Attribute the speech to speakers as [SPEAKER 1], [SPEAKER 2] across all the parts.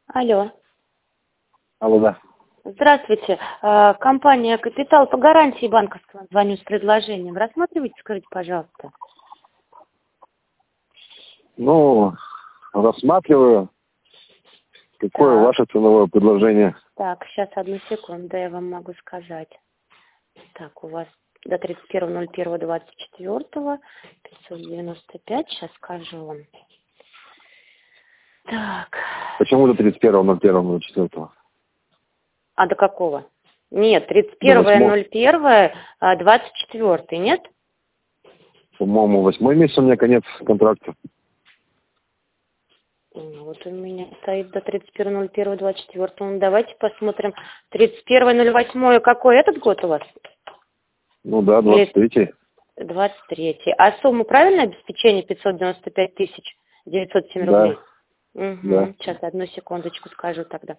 [SPEAKER 1] Алло.
[SPEAKER 2] Алло, да.
[SPEAKER 1] Здравствуйте. Компания «Капитал» по гарантии банковского. Звоню с предложением. Рассматривайте, скажите, пожалуйста.
[SPEAKER 2] Ну, рассматриваю. Какое
[SPEAKER 1] Так.
[SPEAKER 2] ваше ценовое предложение?
[SPEAKER 1] Так, сейчас, одну секунду, я вам могу сказать. Так, у вас до 31.01.24 595, сейчас скажу вам. Так.
[SPEAKER 2] Почему до 31.01.04?
[SPEAKER 1] А до какого? Нет,
[SPEAKER 2] До
[SPEAKER 1] 31.01.24, нет?
[SPEAKER 2] По-моему, 8 месяц у меня конец контракта.
[SPEAKER 1] Вот у меня стоит до 31.01.24. Ну, давайте посмотрим. 31.08. Какой этот год у вас?
[SPEAKER 2] Ну да, 23-й.
[SPEAKER 1] 23. А сумму правильное обеспечение 595 907
[SPEAKER 2] Да.
[SPEAKER 1] рублей? Угу.
[SPEAKER 2] Да.
[SPEAKER 1] Сейчас, одну секундочку скажу тогда.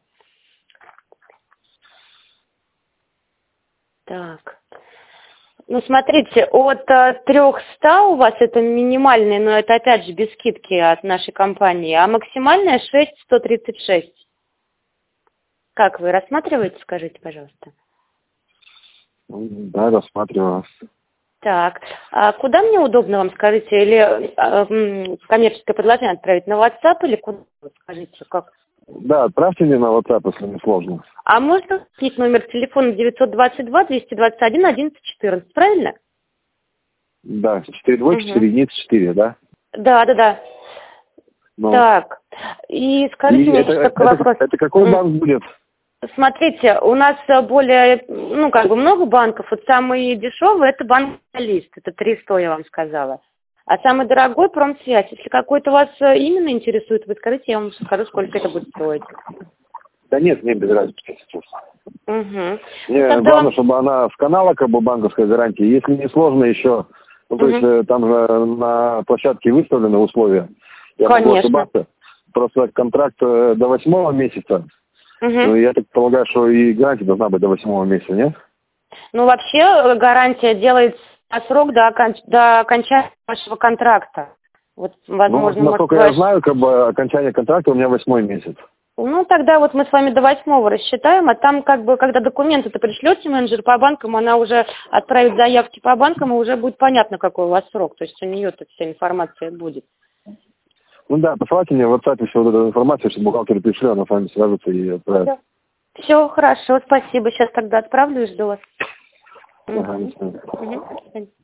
[SPEAKER 1] Так. Ну, смотрите, от 300 у вас это минимальный, но это опять же без скидки от нашей компании, а максимальная 6136. Как вы рассматриваете, скажите, пожалуйста?
[SPEAKER 2] Да, рассматриваю.
[SPEAKER 1] Так, а куда мне удобно вам, скажите, или коммерческое предложение отправить на WhatsApp или куда, скажите, как?
[SPEAKER 2] Да, отправьте мне на WhatsApp, если не сложно.
[SPEAKER 1] А можно снять номер телефона 922-221-1114, правильно?
[SPEAKER 2] Да, 4 двойки, 4 единицы, 4, да?
[SPEAKER 1] Да.
[SPEAKER 2] Ну.
[SPEAKER 1] Так, и скажите мне еще такой вопрос.
[SPEAKER 2] Это какой банк будет?
[SPEAKER 1] Смотрите, у нас более, много банков. Вот самый дешевый это банк «Лист», это 300, я вам сказала. А самый дорогой «Промсвязь». Если какой-то вас именно интересует, вы скажите, я вам скажу, сколько это будет стоить.
[SPEAKER 2] Да нет, мне без разницы, честно.
[SPEAKER 1] Угу.
[SPEAKER 2] Мне главное, чтобы она с канала банковской гарантии. Если не сложно еще, то есть там же на площадке выставлены условия. Я могу ошибаться. Просто контракт до 8 месяца. Ну, я так полагаю, что и гарантия должна быть до 8 месяца, нет?
[SPEAKER 1] Ну, вообще гарантия делается на срок до окончания вашего контракта. Вот, возможно,
[SPEAKER 2] насколько я знаю, окончание контракта у меня 8 месяц.
[SPEAKER 1] Ну, тогда вот мы с вами до 8 рассчитаем, а там, когда документы-то пришлете менеджер по банкам, она уже отправит заявки по банкам, и уже будет понятно, какой у вас срок. То есть у нее-то вся информация будет.
[SPEAKER 2] Ну да, посылайте мне в WhatsApp еще вот эту информацию, чтобы бухгалтер пришли, она с вами свяжется и отправит.
[SPEAKER 1] Да. Все, хорошо, спасибо. Сейчас тогда отправлю и жду вас.
[SPEAKER 2] Ага,
[SPEAKER 1] Угу.